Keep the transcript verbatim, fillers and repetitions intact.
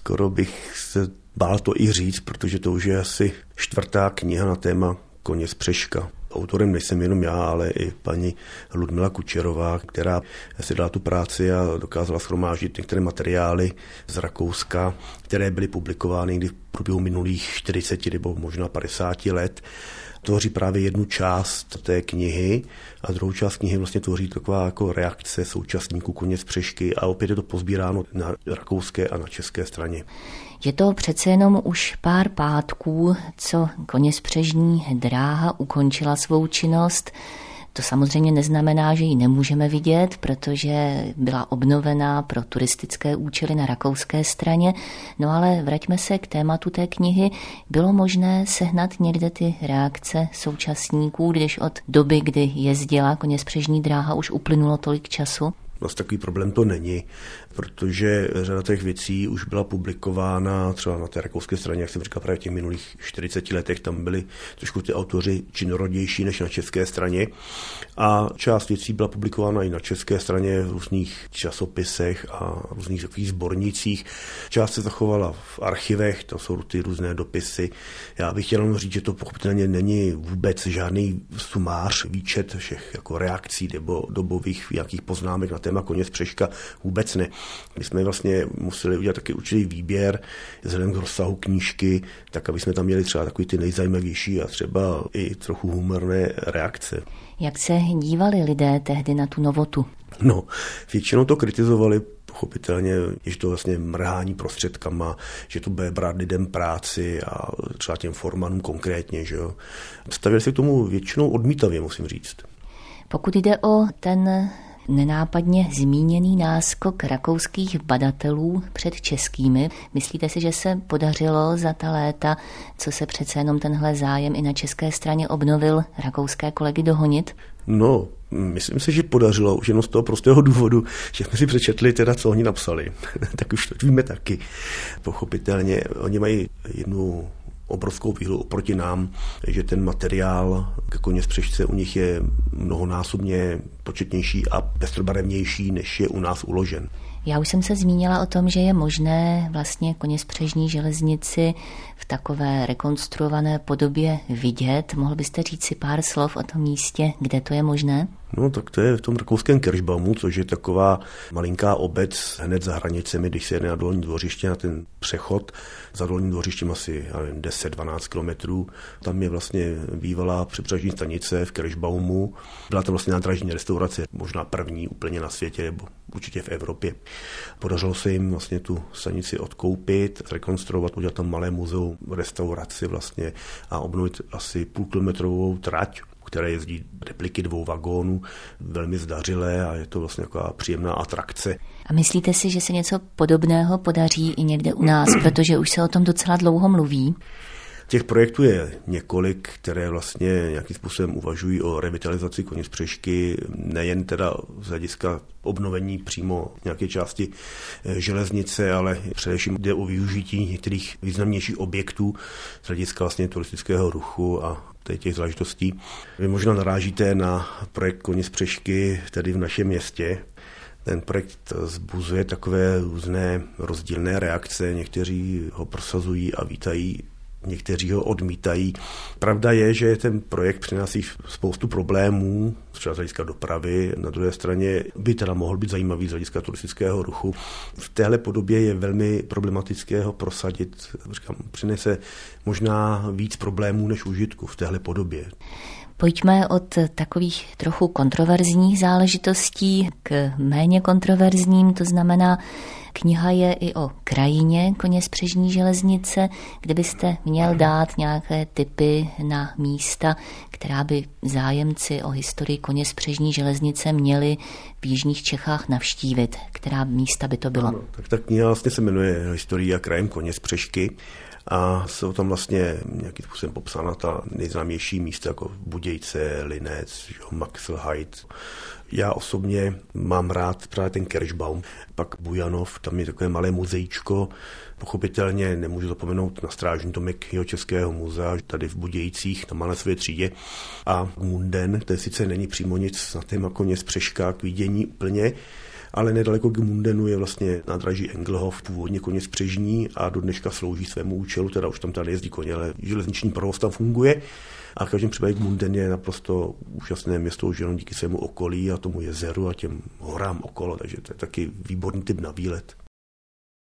skoro bych se bál to i říct, protože to už je asi čtvrtá kniha na téma Koně z Přeška. Autorem nejsem jenom já, ale i paní Ludmila Kučerová, která si dala tu práci a dokázala shromáždit některé materiály z Rakouska, které byly publikovány někdy v průběhu minulých čtyřiceti nebo možná padesáti let. Tvoří právě jednu část té knihy a druhou část knihy vlastně tvoří taková jako reakce současníků Koně z Přešky a opět je to pozbíráno na rakouské a na české straně. Je to přece jenom už pár pátků, co Koněspřežní dráha ukončila svou činnost. To samozřejmě neznamená, že ji nemůžeme vidět, protože byla obnovená pro turistické účely na rakouské straně. No ale vraťme se k tématu té knihy. Bylo možné sehnat někde ty reakce současníků, když od doby, kdy jezdila Koněspřežní dráha, už uplynulo tolik času? Vlastně takový problém to není, protože řada těch věcí už byla publikována třeba na té rakouské straně, jak jsem říkal, právě v těch minulých čtyřiceti letech, tam byli trošku ty autoři činorodější než na české straně a část věcí byla publikována i na české straně v různých časopisech a různých takových sbornicích. Část se zachovala v archivech, to jsou ty různé dopisy. Já bych chtěl jenom říct, že to pochopitelně není vůbec žádný sumář, výčet všech jako reakcí nebo dobových nějakých poznámek na téma Koně z Přeška, vůbec ne. My jsme vlastně museli udělat taky určitý výběr vzhledem k rozsahu knížky, tak aby jsme tam měli třeba takový ty nejzajímavější a třeba i trochu humorné reakce. Jak se dívali lidé tehdy na tu novotu? No, většinou to kritizovali pochopitelně, že to vlastně mrhání prostředkama, že to bude brát lidem práci a třeba těm formanům konkrétně, že jo. Stavili se k tomu většinou odmítavě, musím říct. Pokud jde o ten nenápadně zmíněný náskok rakouských badatelů před českými, myslíte si, že se podařilo za ta léta, co se přece jenom tenhle zájem i na české straně obnovil, rakouské kolegy dohonit? No, myslím si, že podařilo už jenom z toho prostého důvodu, že jsme si přečetli teda, co oni napsali. Tak už to víme taky. Pochopitelně, oni mají jednu obrovskou výhodu oproti nám, že ten materiál ke Koně z Přešce u nich je mnohonásobně početnější a pestrobarevnější, než je u nás uložen. Já už jsem se zmínila o tom, že je možné vlastně Koněspřežní železnici v takové rekonstruované podobě vidět. Mohl byste říct si pár slov o tom místě, kde to je možné? No tak to je v tom rakouském Kirchbaumu, což je taková malinká obec hned za hranicemi, když se jede na Dolní Dvořiště, na ten přechod. Za Dolním Dvořištěm asi deset dvanáct kilometrů. Tam je vlastně bývalá přepravní stanice v Kirchbaumu. Byla to vlastně nádražní restaurace, možná první úplně na světě, nebo určitě v Evropě. Podařilo se jim vlastně tu stanici odkoupit, zrekonstruovat, udělat tam malé muzeum, restauraci vlastně a obnovit asi půlkilometrovou trať, které jezdí repliky dvou vagónů, velmi zdařilé a je to vlastně taková příjemná atrakce. A myslíte si, že se něco podobného podaří i někde u nás, protože už se o tom docela dlouho mluví? Těch projektů je několik, které vlastně nějakým způsobem uvažují o revitalizaci Koně z Přešky, nejen teda z hlediska obnovení přímo nějaké části železnice, ale především jde o využití některých významnějších objektů z hlediska vlastně turistického ruchu a těch záležitostí. Vy možná narážíte na projekt Koně z Přešky tedy v našem městě. Ten projekt vzbuzuje takové různé rozdílné reakce. Někteří ho prosazují a vítají, někteří ho odmítají. Pravda je, že ten projekt přináší spoustu problémů, třeba z hlediska dopravy. Na druhé straně by teda mohl být zajímavý z hlediska turistického ruchu. V téhle podobě je velmi problematické ho prosadit. Říkám, přinese možná víc problémů než užitku v téhle podobě. Pojďme od takových trochu kontroverzních záležitostí k méně kontroverzním, to znamená, kniha je i o krajině Koněspřežní železnice, kde byste měl dát nějaké tipy na místa, která by zájemci o historii Koněspřežní železnice měli v jižních Čechách navštívit. Která místa by to bylo? Ano, tak ta kniha vlastně se jmenuje Historie a krajem Koněspřešky. A jsou tam vlastně nějakým způsobem popsána ta nejznámější místa, jako Budějce, Linec, Maxelheide. Já osobně mám rád právě ten Kirchbaum, pak Bujanov, tam je takové malé muzeíčko. Pochopitelně nemůžu zapomenout na Strážní domek Jihočeského muzea, tady v Budějcích, na Malé své třídě. A Munden, ten sice není přímo nic na téma Koně z Přeška k vidění úplně, ale nedaleko Gmundenu je vlastně nádraží Engelhof, původně koněspřežní a do dneška slouží svému účelu, teda už tam tady jezdí koně, ale železniční provoz tam funguje. A v každém případě Gmunden je naprosto úžasné město už jenom díky svému okolí a tomu jezeru a těm horám okolo, takže to je taky výborný typ na výlet.